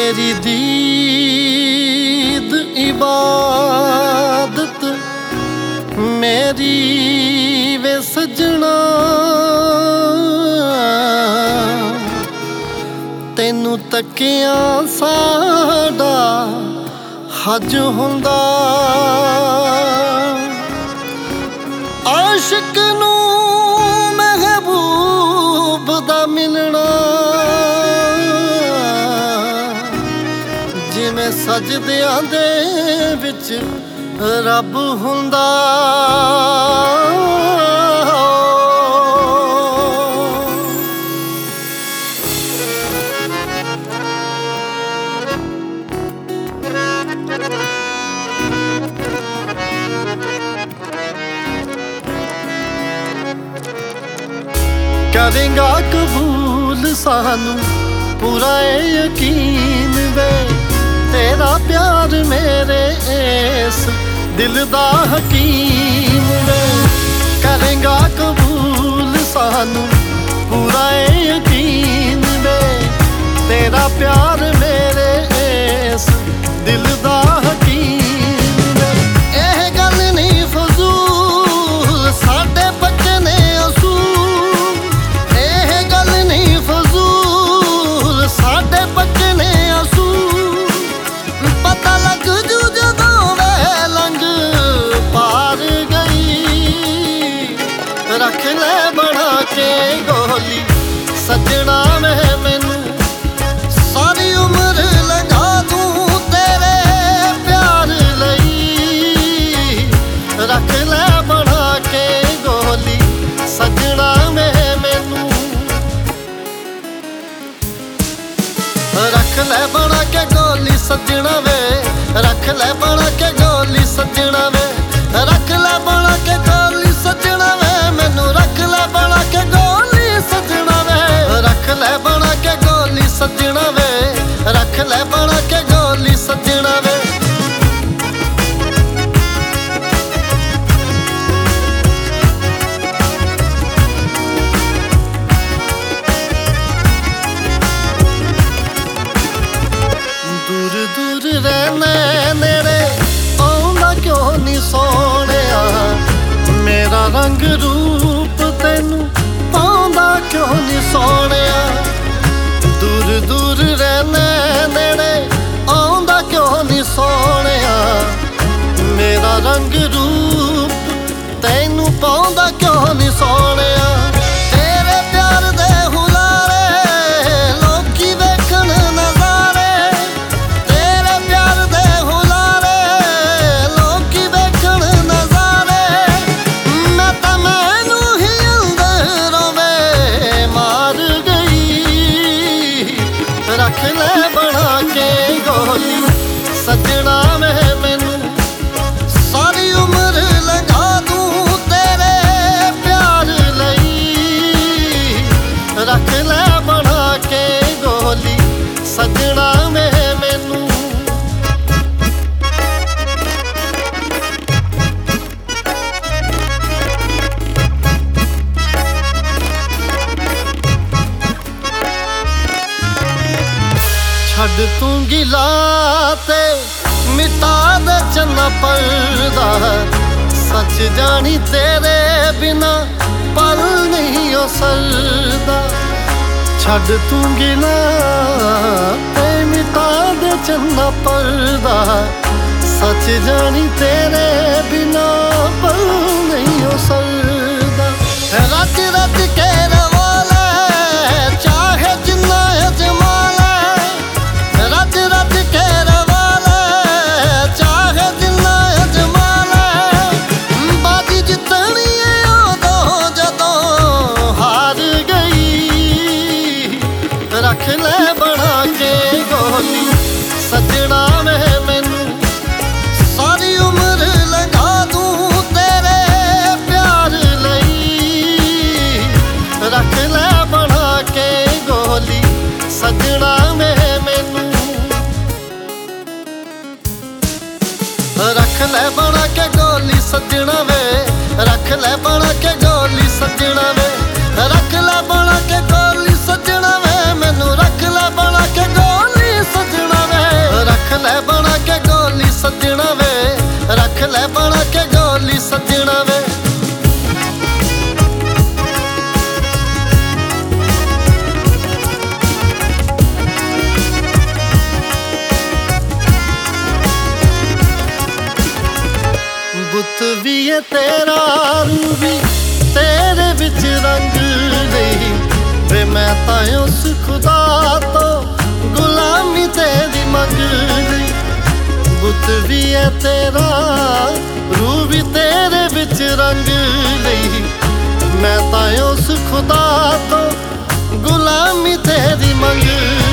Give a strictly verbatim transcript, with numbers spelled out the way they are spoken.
तेरी दीद इबादत मेरी वे सजना, तेनू तकिया साडा हज हुंदा। आशिक नू महबूब दा मिलना जिवें सजदियां दे विच रब हुंदा। करेंगा कबूल सानू पूरा यकीन वे, तेरा प्यार मेरे इस दिल दा हकीम वे। करेंगा कबूल सानू पूरा यकीन वे, तेरा प्यार मेरे इस दिल दा हकीम वे। एह गल नहीं फजूल साडे बच्चे ने असूल, एह गल नहीं फजूल साडे बच्चे ने असूल। पता लग जू जदों वे लंघ पार गई, रख ले बना के गोली सजना मैं मैनू सारी उम्र लंघा दूं तेरे प्यार लई। रख ले बना के गोली सजना मैं मैनू, रख ले बना के गोली सजना वे। रख ले बना के गोली सजना वे, रख ले बना के गोली सजना वे मैनू। रख ले बना के गोली सजना वे, रख ले बना के गोली सजना वे। रख ले बना के गोली सजना वे। दूर दूर रहना नेड़े आउंदा क्यों नी सोहणिया, मेरा रंग रूप तैनू पाउंदा क्यों नी सोहणिया। दूर दूर रहना नेड़े आउंदा क्यों नी सोहणिया, मेरा रंग रूप तैनू पाउंदा क्यों नी सोहणिया। तेरे प्यार दे हुलारे लोकी वेखण नज़ारे, तेरे प्यार दे हुलारे लोकी वेखण नज़ारे। मैं तां मैनू ही अंदरों वे मार गई, रख ले बना के गोली सजना मैं मैनू सारी उम्र लंघा दूं तेरे प्यार लई। रख ले बना के गोली सजना मैं मैनू। छड्ड तू गिला ते मिटा दे चन्ना पर्दा, सच जानी तेरे बिना पल नहीं ओ सरदा। छड्ड तू गिला ते मिटा दे चन्ना पर्दा, सच जानी तेरे बिना पल नहीं ओ सरदा। रज रज के रवाले चाहे जिन्ना अजमाले, रज रज के रवाले चाहे जिन्ना अजमाले। बाजी जितनी है उदों जदों हार गई, रख ले बना के गोली सजना मैं मैनू सारी उम्र लंघा दूं तेरे प्यार लई। रख ले बना के गोली सजना मैं मैनू, रख ले बना के गोली सजना वे। रख ले बना के गोली सजना वे, रख ले बना के गोली सजना वे मैनू। रख ले बना के गोली सजना ਲੈ ਬਣਾ ਕੇ ਗੋਲੀ ਸੱਜਣਾ ਵੇ, ਰੱਖ ਲੈ ਬਣਾ ਕੇ ਗੋਲੀ ਸੱਜਣਾ ਵੇ। ਬੁੱਤ ਵੀ ਏ ਤੇਰਾ ਰੂਹ ਵੀ ਤੇਰੇ ਵਿੱਚ ਰੰਗ ਲਈ ਵੇ, ਮੈਂ ਤਾਂ ਉਸ ਖੁਦਾ ਤੋਂ ਗੁਲਾਮੀ ਤੇਰੀ ਮੰਗ ਲਈ। ਬੁੱਤ ਵੀ ਏ ਤੇਰਾ ਰੂਹ ਵੀ ਤੇਰੇ ਵਿੱਚ ਰੰਗ ਲਈ, ਮੈਂ ਤਾਂ ਉਸ ਖੁਦਾ ਤੋਂ ਗੁਲਾਮੀ ਤੇਰੀ ਮੰਗ